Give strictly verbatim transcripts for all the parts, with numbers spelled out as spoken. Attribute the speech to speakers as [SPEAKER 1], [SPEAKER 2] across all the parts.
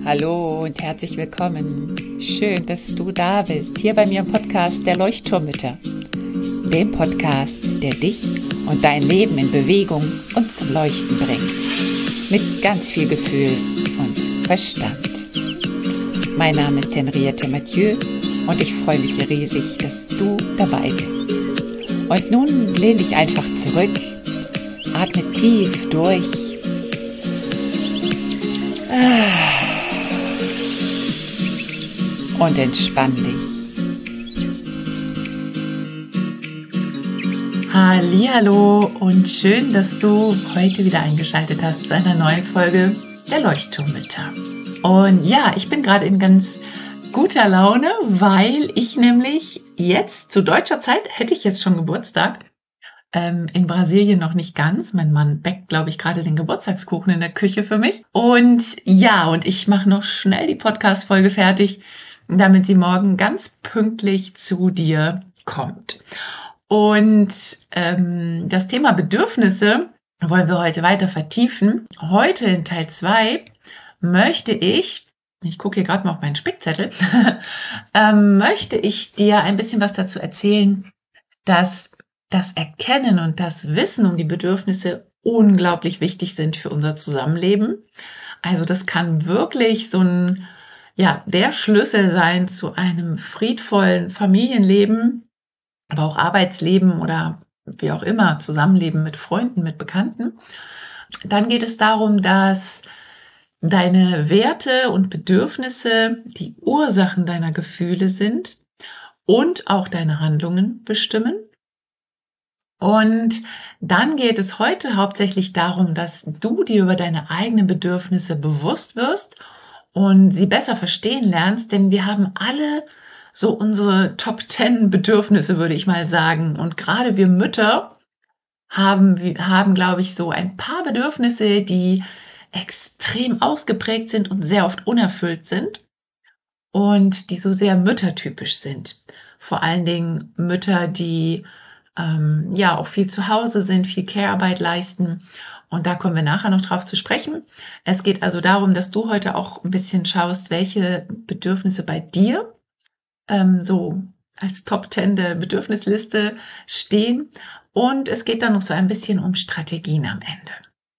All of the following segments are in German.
[SPEAKER 1] Hallo und herzlich willkommen. Schön, dass du da bist, hier bei mir im Podcast der Leuchtturmmütter. Dem Podcast, der dich und dein Leben in Bewegung und zum Leuchten bringt. Mit ganz viel Gefühl und Verstand. Mein Name ist Henriette Mathieu und ich freue mich riesig, dass du dabei bist. Und nun lehn dich einfach zurück, atme tief durch. Und entspann dich. Hallihallo und schön, dass du heute wieder eingeschaltet hast zu einer neuen Folge der Leuchtturmmütter. Und ja, ich bin gerade in ganz guter Laune, weil ich nämlich jetzt zu deutscher Zeit hätte ich jetzt schon Geburtstag. Ähm, in Brasilien noch nicht ganz. Mein Mann backt, glaube ich, gerade den Geburtstagskuchen in der Küche für mich. Und ja, und ich mache noch schnell die Podcast-Folge fertig, damit sie morgen ganz pünktlich zu dir kommt. Und ähm, das Thema Bedürfnisse wollen wir heute weiter vertiefen. Heute in Teil zwei möchte ich, ich gucke hier gerade mal auf meinen Spickzettel, ähm, möchte ich dir ein bisschen was dazu erzählen, dass das Erkennen und das Wissen um die Bedürfnisse unglaublich wichtig sind für unser Zusammenleben. Also das kann wirklich so ein, ja, der Schlüssel sein zu einem friedvollen Familienleben, aber auch Arbeitsleben oder wie auch immer, Zusammenleben mit Freunden, mit Bekannten. Dann geht es darum, dass deine Werte und Bedürfnisse die Ursachen deiner Gefühle sind und auch deine Handlungen bestimmen. Und dann geht es heute hauptsächlich darum, dass du dir über deine eigenen Bedürfnisse bewusst wirst und sie besser verstehen lernst, denn wir haben alle so unsere Top Ten Bedürfnisse, würde ich mal sagen. Und gerade wir Mütter haben, haben, glaube ich, so ein paar Bedürfnisse, die extrem ausgeprägt sind und sehr oft unerfüllt sind und die so sehr müttertypisch sind. Vor allen Dingen Mütter, die ähm, ja auch viel zu Hause sind, viel Care-Arbeit leisten. Und da kommen wir nachher noch drauf zu sprechen. Es geht also darum, dass du heute auch ein bisschen schaust, welche Bedürfnisse bei dir ähm, so als Top Ten der Bedürfnisliste stehen. Und es geht dann noch so ein bisschen um Strategien am Ende.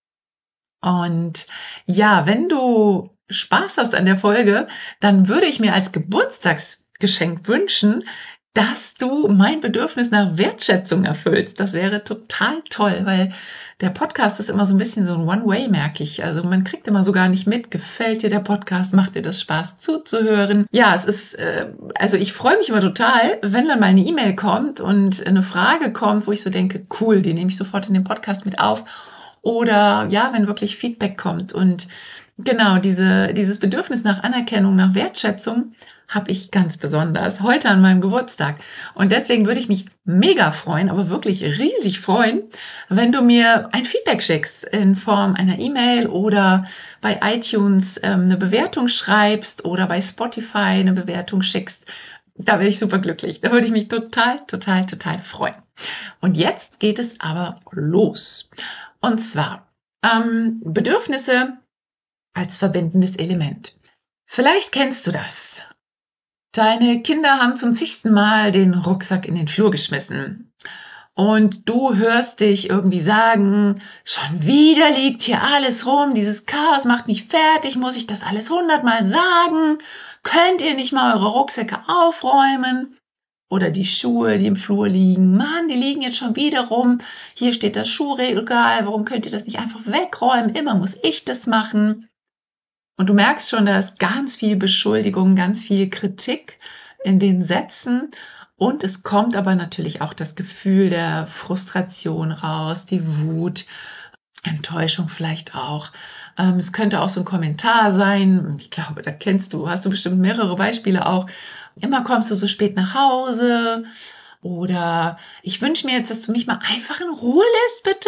[SPEAKER 1] Und ja, wenn du Spaß hast an der Folge, dann würde ich mir als Geburtstagsgeschenk wünschen, dass du mein Bedürfnis nach Wertschätzung erfüllst. Das wäre total toll, weil der Podcast ist immer so ein bisschen so ein One-Way, merke ich. Also man kriegt immer so gar nicht mit, gefällt dir der Podcast, macht dir das Spaß zuzuhören. Ja, es ist, äh, also ich freue mich immer total, wenn dann mal eine E-Mail kommt und eine Frage kommt, wo ich so denke, cool, die nehme ich sofort in den Podcast mit auf. Oder ja, wenn wirklich Feedback kommt. Und genau, diese, dieses Bedürfnis nach Anerkennung, nach Wertschätzung habe ich ganz besonders heute an meinem Geburtstag. Und deswegen würde ich mich mega freuen, aber wirklich riesig freuen, wenn du mir ein Feedback schickst in Form einer E-Mail oder bei iTunes ähm, eine Bewertung schreibst oder bei Spotify eine Bewertung schickst. Da wäre ich super glücklich. Da würde ich mich total, total, total freuen. Und jetzt geht es aber los. Und zwar ähm, Bedürfnisse als verbindendes Element. Vielleicht kennst du das. Deine Kinder haben zum zigsten Mal den Rucksack in den Flur geschmissen. Und du hörst dich irgendwie sagen, schon wieder liegt hier alles rum, dieses Chaos macht mich fertig, muss ich das alles hundertmal sagen? Könnt ihr nicht mal eure Rucksäcke aufräumen? Oder die Schuhe, die im Flur liegen. Mann, die liegen jetzt schon wieder rum. Hier steht das Schuhregal. Warum könnt ihr das nicht einfach wegräumen? Immer muss ich das machen. Und du merkst schon, da ist ganz viel Beschuldigung, ganz viel Kritik in den Sätzen. Und es kommt aber natürlich auch das Gefühl der Frustration raus, die Wut, Enttäuschung vielleicht auch. Ähm, es könnte auch so ein Kommentar sein. Ich glaube, da kennst du, hast du bestimmt mehrere Beispiele auch. Immer kommst du so spät nach Hause. Oder ich wünsche mir jetzt, dass du mich mal einfach in Ruhe lässt, bitte.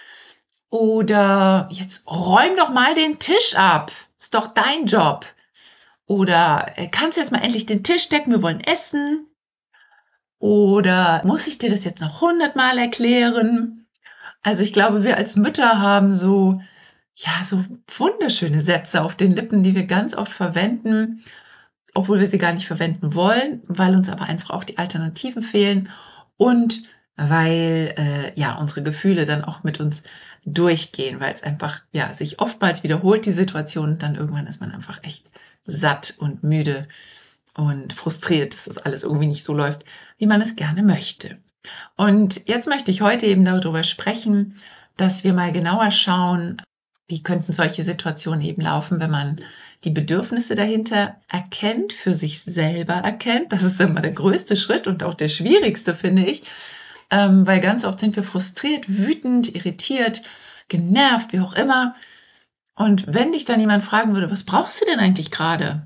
[SPEAKER 1] Oder jetzt räum doch mal den Tisch ab. Ist doch dein Job. Oder kannst du jetzt mal endlich den Tisch decken? Wir wollen essen. Oder muss ich dir das jetzt noch hundertmal erklären? Also ich glaube, wir als Mütter haben so ja, so wunderschöne Sätze auf den Lippen, die wir ganz oft verwenden, obwohl wir sie gar nicht verwenden wollen, weil uns aber einfach auch die Alternativen fehlen und weil äh, ja unsere Gefühle dann auch mit uns durchgehen, weil es einfach ja sich oftmals wiederholt, die Situation, und dann irgendwann ist man einfach echt satt und müde und frustriert, dass das alles irgendwie nicht so läuft, wie man es gerne möchte. Und jetzt möchte ich heute eben darüber sprechen, dass wir mal genauer schauen, wie könnten solche Situationen eben laufen, wenn man die Bedürfnisse dahinter erkennt, für sich selber erkennt. Das ist immer der größte Schritt und auch der schwierigste, finde ich, ähm, weil ganz oft sind wir frustriert, wütend, irritiert, genervt, wie auch immer. Und wenn dich dann jemand fragen würde, was brauchst du denn eigentlich gerade?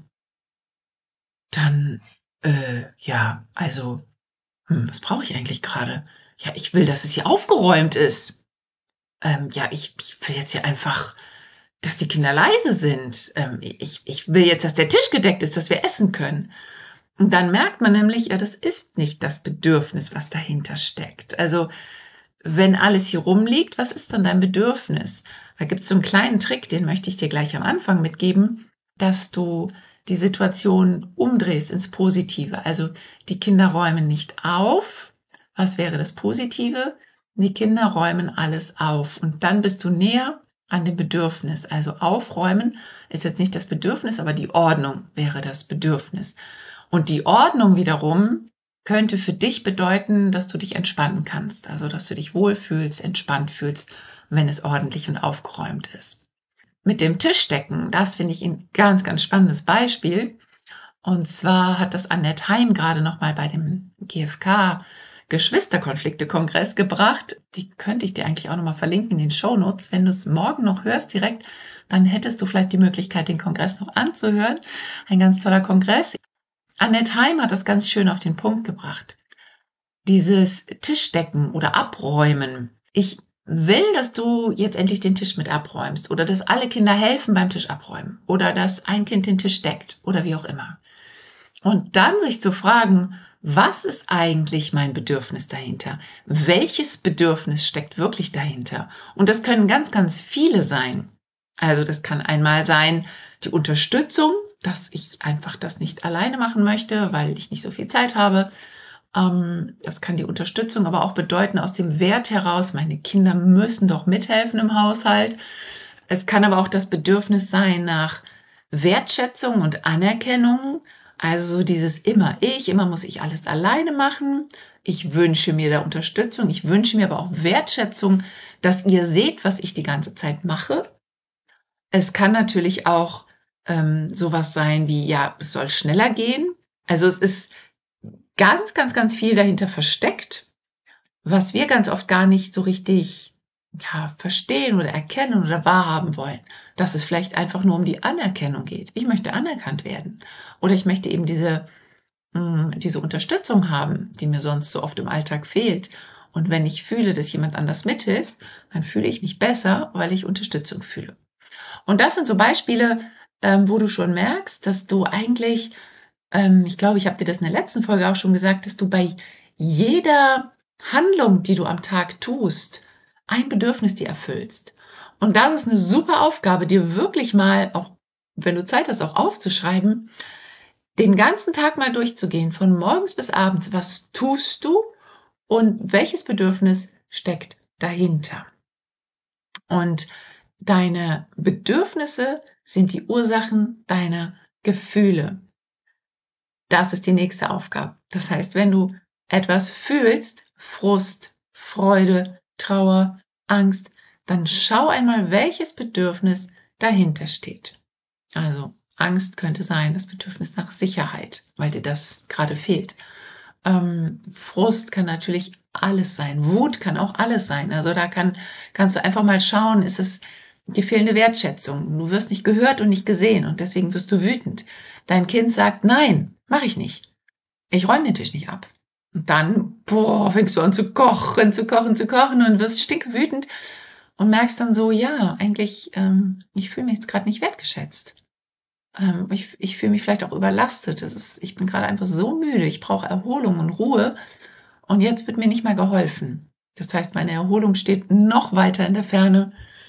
[SPEAKER 1] Dann, äh, ja, also, hm, was brauche ich eigentlich gerade? Ja, ich will, dass es hier aufgeräumt ist. Ähm, ja, ich, ich will jetzt hier einfach, dass die Kinder leise sind. Ähm, ich, ich will jetzt, dass der Tisch gedeckt ist, dass wir essen können. Und dann merkt man nämlich, ja, das ist nicht das Bedürfnis, was dahinter steckt. Also, wenn alles hier rumliegt, was ist dann dein Bedürfnis? Da gibt es so einen kleinen Trick, den möchte ich dir gleich am Anfang mitgeben, dass du die Situation umdrehst ins Positive. Also die Kinder räumen nicht auf. Was wäre das Positive? Die Kinder räumen alles auf und dann bist du näher an dem Bedürfnis. Also aufräumen ist jetzt nicht das Bedürfnis, aber die Ordnung wäre das Bedürfnis. Und die Ordnung wiederum könnte für dich bedeuten, dass du dich entspannen kannst. Also dass du dich wohlfühlst, entspannt fühlst, wenn es ordentlich und aufgeräumt ist. Mit dem Tischdecken, das finde ich ein ganz, ganz spannendes Beispiel. Und zwar hat das Annette Heim gerade nochmal bei dem G F K Geschwisterkonflikte-Kongress gebracht. Die könnte ich dir eigentlich auch nochmal verlinken in den Shownotes. Wenn du es morgen noch hörst direkt, dann hättest du vielleicht die Möglichkeit, den Kongress noch anzuhören. Ein ganz toller Kongress. Annette Heim hat das ganz schön auf den Punkt gebracht. Dieses Tischdecken oder Abräumen. Ich will, dass du jetzt endlich den Tisch mit abräumst oder dass alle Kinder helfen beim Tisch abräumen oder dass ein Kind den Tisch deckt oder wie auch immer. Und dann sich zu fragen, was ist eigentlich mein Bedürfnis dahinter? Welches Bedürfnis steckt wirklich dahinter? Und das können ganz, ganz viele sein. Also das kann einmal sein, die Unterstützung, dass ich einfach das nicht alleine machen möchte, weil ich nicht so viel Zeit habe. Das kann die Unterstützung aber auch bedeuten aus dem Wert heraus, meine Kinder müssen doch mithelfen im Haushalt. Es kann aber auch das Bedürfnis sein nach Wertschätzung und Anerkennung. Also so dieses immer ich, immer muss ich alles alleine machen. Ich wünsche mir da Unterstützung, ich wünsche mir aber auch Wertschätzung, dass ihr seht, was ich die ganze Zeit mache. Es kann natürlich auch ähm, sowas sein wie, ja, es soll schneller gehen. Also es ist ganz, ganz, ganz viel dahinter versteckt, was wir ganz oft gar nicht so richtig ja, verstehen oder erkennen oder wahrhaben wollen. Dass es vielleicht einfach nur um die Anerkennung geht. Ich möchte anerkannt werden. Oder ich möchte eben diese, mh, diese Unterstützung haben, die mir sonst so oft im Alltag fehlt. Und wenn ich fühle, dass jemand anders mithilft, dann fühle ich mich besser, weil ich Unterstützung fühle. Und das sind so Beispiele, ähm, wo du schon merkst, dass du eigentlich, ähm, ich glaube, ich habe dir das in der letzten Folge auch schon gesagt, dass du bei jeder Handlung, die du am Tag tust, ein Bedürfnis dir erfüllst. Und das ist eine super Aufgabe, dir wirklich mal, auch wenn du Zeit hast, auch aufzuschreiben, den ganzen Tag mal durchzugehen, von morgens bis abends. Was tust du und welches Bedürfnis steckt dahinter? Und deine Bedürfnisse sind die Ursachen deiner Gefühle. Das ist die nächste Aufgabe. Das heißt, wenn du etwas fühlst, Frust, Freude, Trauer, Angst, dann schau einmal, welches Bedürfnis dahinter steht. Also Angst könnte sein, das Bedürfnis nach Sicherheit, weil dir das gerade fehlt. Ähm, Frust kann natürlich alles sein. Wut kann auch alles sein. Also da kann, kannst du einfach mal schauen, ist es die fehlende Wertschätzung. Du wirst nicht gehört und nicht gesehen und deswegen wirst du wütend. Dein Kind sagt, nein, mache ich nicht. Ich räume den Tisch nicht ab. Und dann, boah, fängst du an zu kochen, zu kochen, zu kochen und wirst stinkwütend und merkst dann so, ja, eigentlich, ähm, ich fühle mich jetzt gerade nicht wertgeschätzt. Ähm, ich ich fühle mich vielleicht auch überlastet. Das ist, ich bin gerade einfach so müde. Ich brauche Erholung und Ruhe. Und jetzt wird mir nicht mal geholfen. Das heißt, meine Erholung steht noch weiter in der Ferne.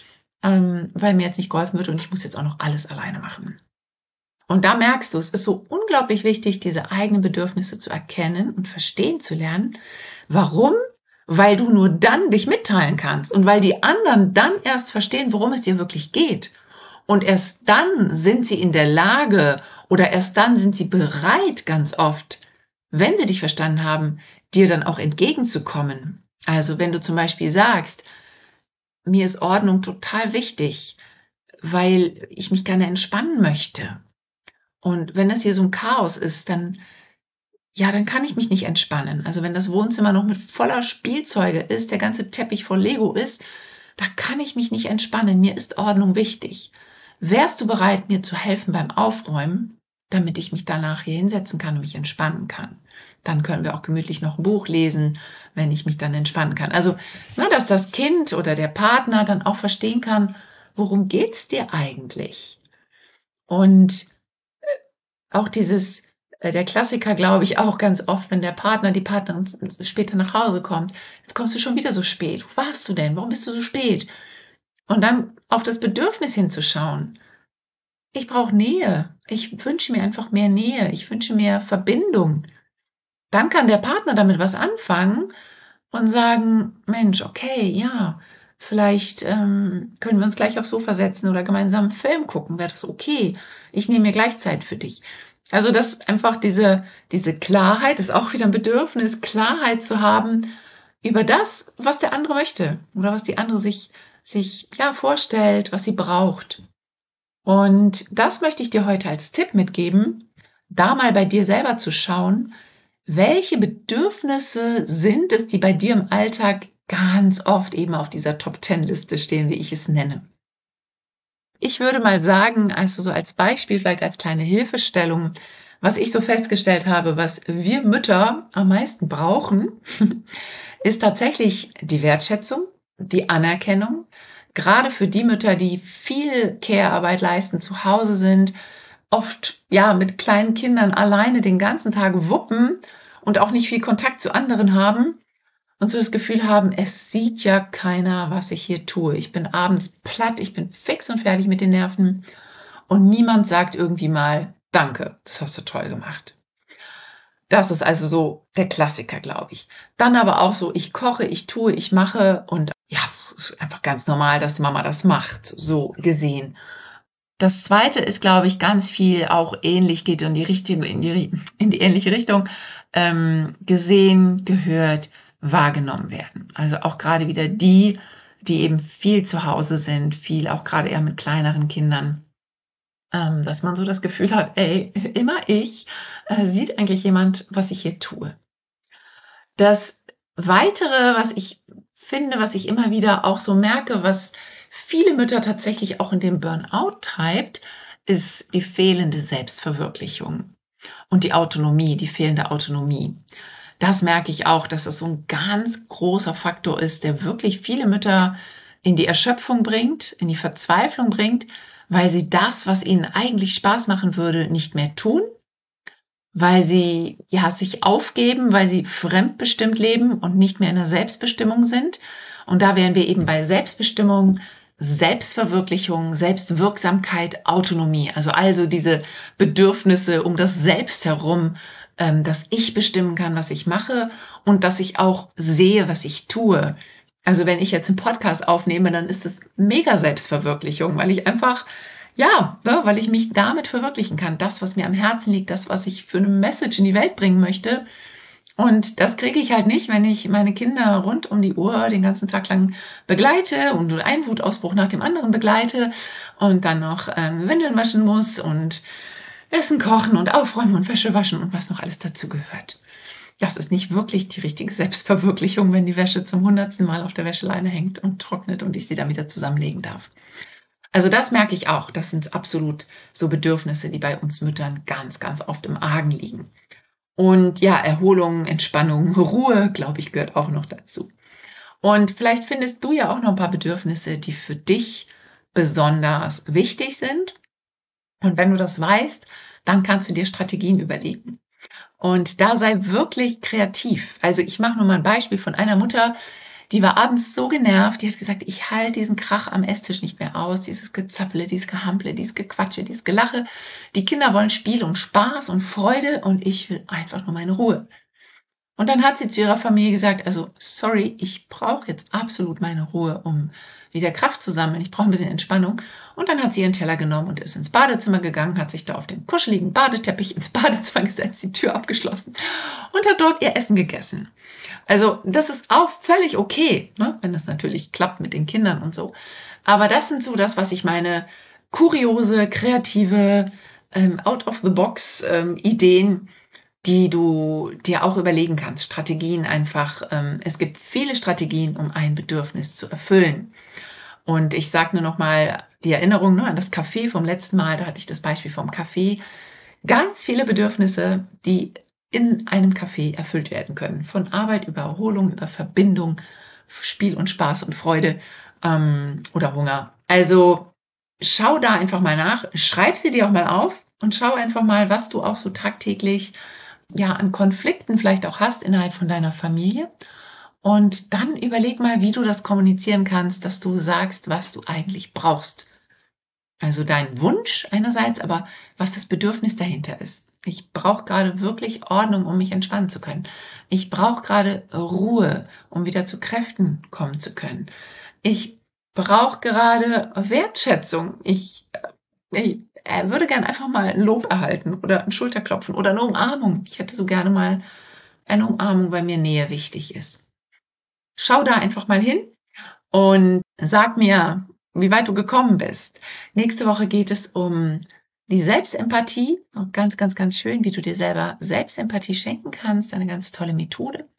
[SPEAKER 1] ähm, weil mir jetzt nicht geholfen wird und ich muss jetzt auch noch alles alleine machen. Und da merkst du, es ist so unglaublich wichtig, diese eigenen Bedürfnisse zu erkennen und verstehen zu lernen. Warum? Weil du nur dann dich mitteilen kannst und weil die anderen dann erst verstehen, worum es dir wirklich geht. Und erst dann sind sie in der Lage oder erst dann sind sie bereit, ganz oft, wenn sie dich verstanden haben, dir dann auch entgegenzukommen. Also wenn du zum Beispiel sagst, mir ist Ordnung total wichtig, weil ich mich gerne entspannen möchte. Und wenn das hier so ein Chaos ist, dann, ja, dann kann ich mich nicht entspannen. Also wenn das Wohnzimmer noch mit voller Spielzeuge ist, der ganze Teppich voll Lego ist, da kann ich mich nicht entspannen. Mir ist Ordnung wichtig. Wärst du bereit, mir zu helfen beim Aufräumen, damit ich mich danach hier hinsetzen kann und mich entspannen kann? Dann können wir auch gemütlich noch ein Buch lesen, wenn ich mich dann entspannen kann. Also, na, dass das Kind oder der Partner dann auch verstehen kann, worum geht's dir eigentlich? Und auch dieses, äh, der Klassiker, glaube ich, auch ganz oft, wenn der Partner, die Partnerin später nach Hause kommt. Jetzt kommst du schon wieder so spät. Wo warst du denn? Warum bist du so spät? Und dann auf das Bedürfnis hinzuschauen. Ich brauche Nähe. Ich wünsche mir einfach mehr Nähe. Ich wünsche mir Verbindung. Dann kann der Partner damit was anfangen und sagen, Mensch, okay, ja, vielleicht ähm, können wir uns gleich aufs Sofa setzen oder gemeinsam einen Film gucken. Wäre das okay? Ich nehme mir gleich Zeit für dich. Also das einfach diese, diese Klarheit, ist auch wieder ein Bedürfnis, Klarheit zu haben über das, was der andere möchte oder was die andere sich, sich ja, vorstellt, was sie braucht. Und das möchte ich dir heute als Tipp mitgeben, da mal bei dir selber zu schauen, welche Bedürfnisse sind es, die bei dir im Alltag ganz oft eben auf dieser Top-Ten-Liste stehen, wie ich es nenne. Ich würde mal sagen, also so als Beispiel, vielleicht als kleine Hilfestellung, was ich so festgestellt habe, was wir Mütter am meisten brauchen, ist tatsächlich die Wertschätzung, die Anerkennung, gerade für die Mütter, die viel Care-Arbeit leisten, zu Hause sind, oft ja mit kleinen Kindern alleine den ganzen Tag wuppen und auch nicht viel Kontakt zu anderen haben und so das Gefühl haben, es sieht ja keiner, was ich hier tue. Ich bin abends platt, ich bin fix und fertig mit den Nerven und niemand sagt irgendwie mal, danke, das hast du toll gemacht. Das ist also so der Klassiker, glaube ich. Dann aber auch so, ich koche, ich tue, ich mache und ja, ist einfach ganz normal, dass die Mama das macht, so gesehen. Das zweite ist, glaube ich, ganz viel auch ähnlich, geht in die richtige, in die, in die ähnliche Richtung, ähm, gesehen, gehört, wahrgenommen werden. Also auch gerade wieder die, die eben viel zu Hause sind, viel auch gerade eher mit kleineren Kindern, ähm, dass man so das Gefühl hat, ey, immer ich, äh, sieht eigentlich jemand, was ich hier tue. Das Weitere, was ich finde, was ich immer wieder auch so merke, was viele Mütter tatsächlich auch in den Burnout treibt, ist die fehlende Selbstverwirklichung und die Autonomie, die fehlende Autonomie. Das merke ich auch, dass das so ein ganz großer Faktor ist, der wirklich viele Mütter in die Erschöpfung bringt, in die Verzweiflung bringt, weil sie das, was ihnen eigentlich Spaß machen würde, nicht mehr tun, weil sie ja sich aufgeben, weil sie fremdbestimmt leben und nicht mehr in der Selbstbestimmung sind. Und da wären wir eben bei Selbstbestimmung, Selbstverwirklichung, Selbstwirksamkeit, Autonomie. Also also diese Bedürfnisse um das Selbst herum, ähm, dass ich bestimmen kann, was ich mache und dass ich auch sehe, was ich tue. Also wenn ich jetzt einen Podcast aufnehme, dann ist es mega Selbstverwirklichung, weil ich einfach, ja, ne, weil ich mich damit verwirklichen kann. Das, was mir am Herzen liegt, das, was ich für eine Message in die Welt bringen möchte. Und das kriege ich halt nicht, wenn ich meine Kinder rund um die Uhr den ganzen Tag lang begleite und einen Wutausbruch nach dem anderen begleite und dann noch ähm, Windeln waschen muss und Essen kochen und aufräumen und Wäsche waschen und was noch alles dazu gehört. Das ist nicht wirklich die richtige Selbstverwirklichung, wenn die Wäsche zum hundertsten Mal auf der Wäscheleine hängt und trocknet und ich sie dann wieder zusammenlegen darf. Also das merke ich auch. Das sind absolut so Bedürfnisse, die bei uns Müttern ganz, ganz oft im Argen liegen. Und ja, Erholung, Entspannung, Ruhe, glaube ich, gehört auch noch dazu. Und vielleicht findest du ja auch noch ein paar Bedürfnisse, die für dich besonders wichtig sind. Und wenn du das weißt, dann kannst du dir Strategien überlegen. Und da sei wirklich kreativ. Also ich mache nur mal ein Beispiel von einer Mutter, Die war abends so genervt, die hat gesagt, ich halte diesen Krach am Esstisch nicht mehr aus, dieses Gezappele, dieses Gehample, dieses Gequatsche, dieses Gelache. Die Kinder wollen Spiel und Spaß und Freude und ich will einfach nur meine Ruhe. Und dann hat sie zu ihrer Familie gesagt, also sorry, ich brauche jetzt absolut meine Ruhe, um wieder Kraft zu sammeln. Ich brauche ein bisschen Entspannung. Und dann hat sie ihren Teller genommen und ist ins Badezimmer gegangen, hat sich da auf den kuscheligen Badeteppich ins Badezimmer gesetzt, die Tür abgeschlossen und hat dort ihr Essen gegessen. Also das ist auch völlig okay, ne? Wenn das natürlich klappt mit den Kindern und so. Aber das sind so das, was ich meine, kuriose, kreative, ähm, out-of-the-box ähm, Ideen, die du dir auch überlegen kannst. Strategien einfach. Ähm, es gibt viele Strategien, um ein Bedürfnis zu erfüllen. Und ich sage nur noch mal die Erinnerung ne, an das Café vom letzten Mal. Da hatte ich das Beispiel vom Café. Ganz viele Bedürfnisse, die in einem Café erfüllt werden können. Von Arbeit über Erholung, über Verbindung, Spiel und Spaß und Freude ähm, oder Hunger. Also schau da einfach mal nach. Schreib sie dir auch mal auf und schau einfach mal, was du auch so tagtäglich ja an Konflikten vielleicht auch hast innerhalb von deiner Familie. Und dann überleg mal, wie du das kommunizieren kannst, dass du sagst, was du eigentlich brauchst. Also dein Wunsch einerseits, aber was das Bedürfnis dahinter ist. Ich brauche gerade wirklich Ordnung, um mich entspannen zu können. Ich brauche gerade Ruhe, um wieder zu Kräften kommen zu können. Ich brauche gerade Wertschätzung. Ich, ich er würde gern einfach mal ein Lob erhalten oder ein Schulterklopfen oder eine Umarmung. Ich hätte so gerne mal eine Umarmung, weil mir Nähe wichtig ist. Schau da einfach mal hin und sag mir, wie weit du gekommen bist. Nächste Woche geht es um die Selbstempathie. Und ganz, ganz, ganz schön, wie du dir selber Selbstempathie schenken kannst. Eine ganz tolle Methode.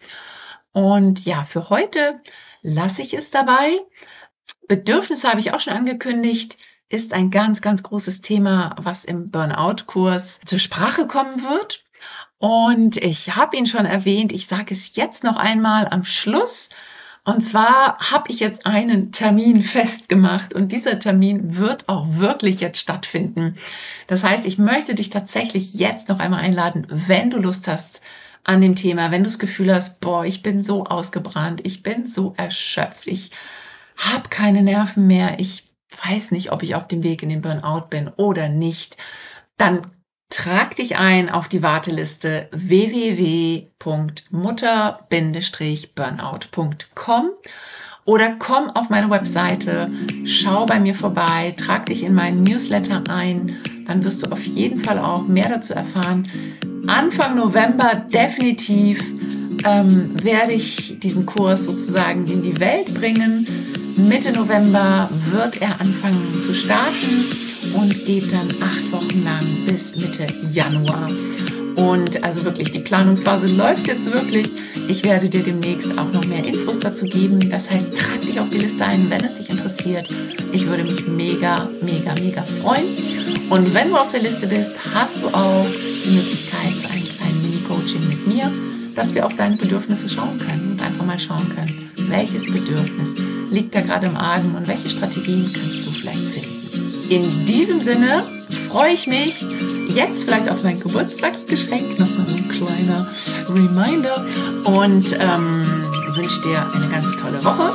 [SPEAKER 1] Und ja, für heute lasse ich es dabei. Bedürfnisse habe ich auch schon angekündigt. Ist ein ganz, ganz großes Thema, was im Burnout-Kurs zur Sprache kommen wird. Und ich habe ihn schon erwähnt, ich sage es jetzt noch einmal am Schluss. Und zwar habe ich jetzt einen Termin festgemacht und dieser Termin wird auch wirklich jetzt stattfinden. Das heißt, ich möchte dich tatsächlich jetzt noch einmal einladen, wenn du Lust hast an dem Thema, wenn du das Gefühl hast, boah, ich bin so ausgebrannt, ich bin so erschöpft, ich habe keine Nerven mehr, ich weiß nicht, ob ich auf dem Weg in den Burnout bin oder nicht, dann trag dich ein auf die Warteliste w w w punkt mutter Bindestrich burnout punkt com oder komm auf meine Webseite, schau bei mir vorbei, trag dich in meinen Newsletter ein, dann wirst du auf jeden Fall auch mehr dazu erfahren. Anfang November definitiv ähm, werde ich diesen Kurs sozusagen in die Welt bringen. Mitte November wird er anfangen zu starten und geht dann acht Wochen lang bis Mitte Januar. Und also wirklich, die Planungsphase läuft jetzt wirklich. Ich werde dir demnächst auch noch mehr Infos dazu geben. Das heißt, trag dich auf die Liste ein, wenn es dich interessiert. Ich würde mich mega, mega, mega freuen. Und wenn du auf der Liste bist, hast du auch die Möglichkeit zu einem kleinen Mini-Coaching mit mir, dass wir auf deine Bedürfnisse schauen können und einfach mal schauen können, welches Bedürfnis liegt da gerade im Argen und welche Strategien kannst du vielleicht finden. In diesem Sinne freue ich mich jetzt vielleicht auf mein Geburtstagsgeschenk, nochmal so ein kleiner Reminder und ähm, wünsche dir eine ganz tolle Woche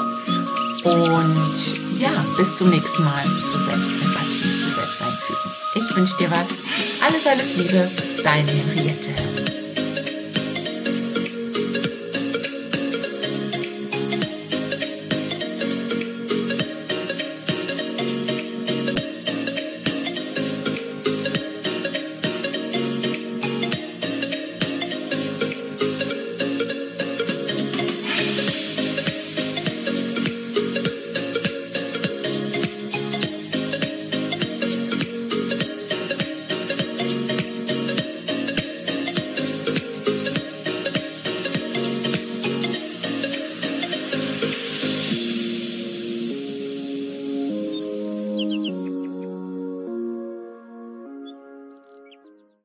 [SPEAKER 1] und ja, bis zum nächsten Mal zur Selbstempathie, zur Selbsteinfühlung. Ich wünsche dir was. Alles, alles Liebe, deine Henriette.